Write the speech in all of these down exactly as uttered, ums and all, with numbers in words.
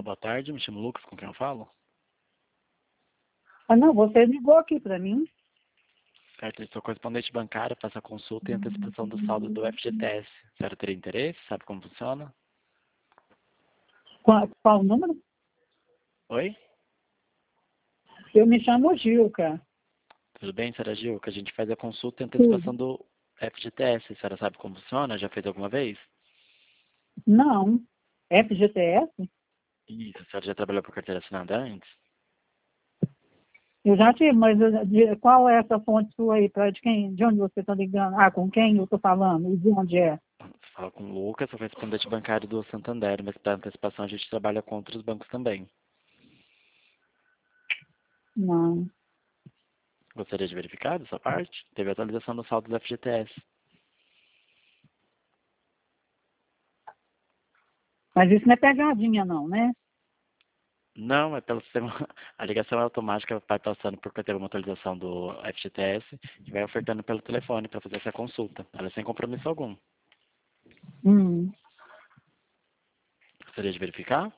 Boa tarde, me chamo Lucas, com quem eu falo? Ah, não, você ligou aqui para mim. Certo, eu sou correspondente bancário, faço a consulta e antecipação do saldo do F G T S. A senhora teria interesse? Sabe como funciona? Qual, qual o número? Oi? Eu me chamo Gilca. Tudo bem, senhora Gil? Que a gente faz a consulta e antecipação Tudo. do F G T S. A senhora sabe como funciona? Já fez alguma vez? Não. F G T S? Isso, a senhora já trabalhou por carteira assinada antes? Eu já tive, mas eu- de- qual é essa fonte sua aí? Pra, de, quem, de onde você está ligando? Ah, com quem eu estou falando? E de onde é? Você fala com o Lucas, sou correspondente bancário do Santander, mas para antecipação a gente trabalha com outros bancos também. Não. Gostaria de verificar dessa parte? Teve atualização do saldo do F G T S. Mas isso não é pegadinha, não, né? Não, é pelo sistema. A ligação é automática, vai passando por ter uma atualização do F G T S e vai ofertando pelo telefone para fazer essa consulta. Ela é sem compromisso algum. Hum. Gostaria de verificar?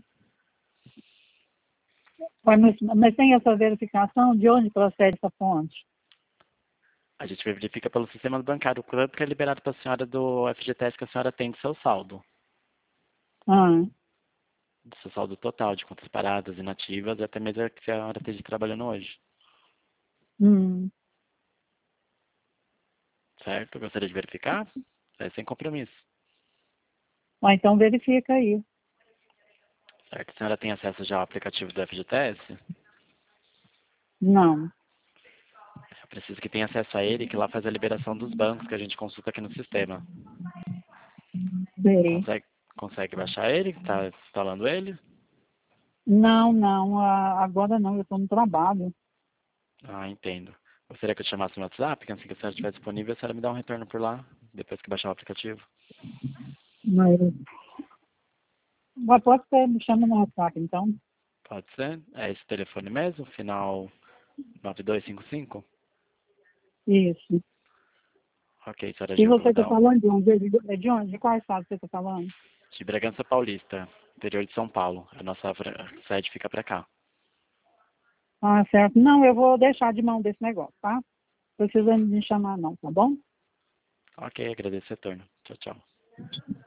Mas, mas tem essa verificação de onde procede essa fonte? A gente verifica pelo sistema bancário o quanto que é liberado para a senhora do F G T S que a senhora tem do seu saldo. Ah. Do seu saldo total de contas paradas, inativas e até mesmo a que a senhora esteja trabalhando hoje. Hum. Certo? Gostaria de verificar? É sem compromisso. Ah, então verifica aí. Certo? A senhora tem acesso já ao aplicativo do F G T S? Não. Eu preciso que tenha acesso a ele, que lá faz a liberação dos bancos que a gente consulta aqui no sistema. Sei. Consegue, consegue baixar ele? Está instalando ele? Não, não. ah, Agora não, eu estou no trabalho. Ah, entendo. Gostaria que eu te chamasse no WhatsApp, que assim que a senhora estiver disponível, a senhora me dá um retorno por lá, depois que baixar o aplicativo. Mas, mas pode ser, me chama no WhatsApp, então. Pode ser? É esse telefone mesmo? Final nove dois cinco cinco? Isso. Ok, senhora E Gil, que eu você vou está dar um... falando de onde? De de onde? De qual estado você está falando? De Bragança Paulista, interior de São Paulo. A nossa fra- sede fica pra cá. Ah, certo. Não, eu vou deixar de mão desse negócio, tá? Precisa me chamar não, tá bom? Ok, agradeço o retorno. Tchau, tchau.